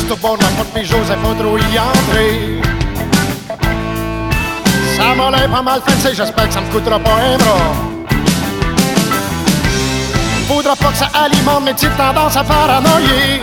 juste au bord de la porte, puis j'osais pas trop y entrer. Ça m'a l'air pas mal fancy, j'espère que ça me coûtera pas un bras. Faudra pas que ça alimente mes petites tendances à paranoïer.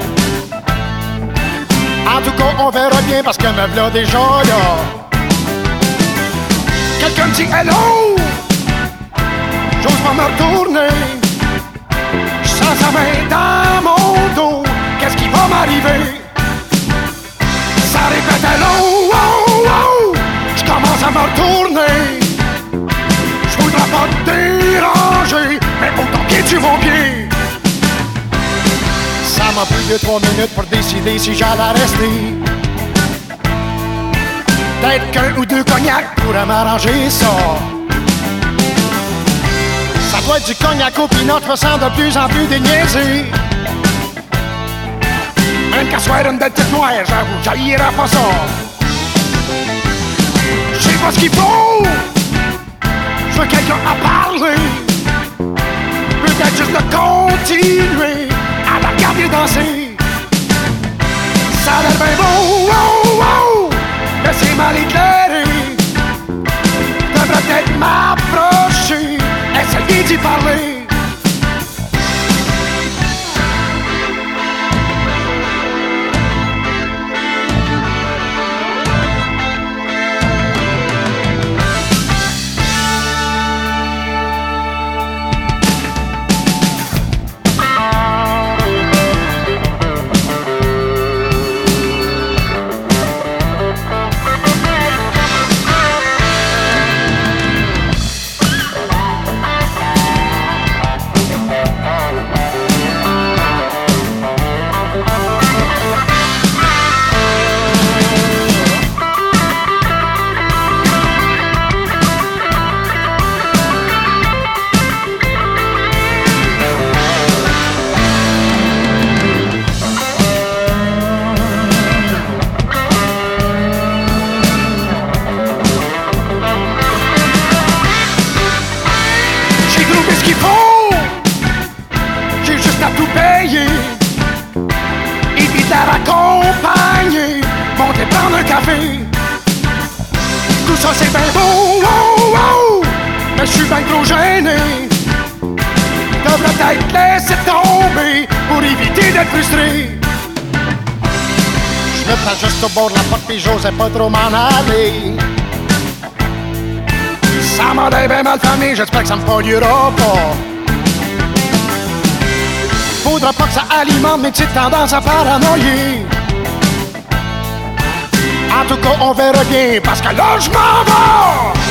En tout cas, on verra bien parce que me v'là déjà là. Quelqu'un me dit hello, j'ose pas me retourner. J'sens sa main dans mon dos, qu'est-ce qui va m'arriver? Ça répète hello, oh, oh. J'commence à me retourner. J'voudrais pas te déranger, mais autant que tu vas bien. Ça m'a pris 2-3 minutes pour décider si j'allais rester. Peut-être qu'un ou deux cognacs pourraient m'arranger ça. Ça doit être du cognac au pinot, je me sens de plus en plus déniaisé. Même qu'à soir une belle tête noire, j'avoue, j'haïrais pas ça. Je sais pas ce qu'il faut, je veux quelqu'un à parler. Peut-être juste de continuer à la regarder danser. Ça a l'air bien beau, oh, oh, mais c'est mal éclairé. Devrais peut-être m'approcher, essayer d'y parler. J'ai juste à tout payer et puis de la raccompagner, monter prendre un café. Tout ça c'est bien beau, oh, oh, mais je suis bien trop gêné. Devrais peut-être laisser tomber pour éviter d'être frustré. Je me prends juste au bord de la porte puis j'osais pas trop m'en aller. Ça m'a l'air bien mal famé, j'espère que ça me polluera pas. Faudra pas que ça alimente mes petites tendances à paranoïer. En tout cas, on verra bien, parce que là, je m'en vais!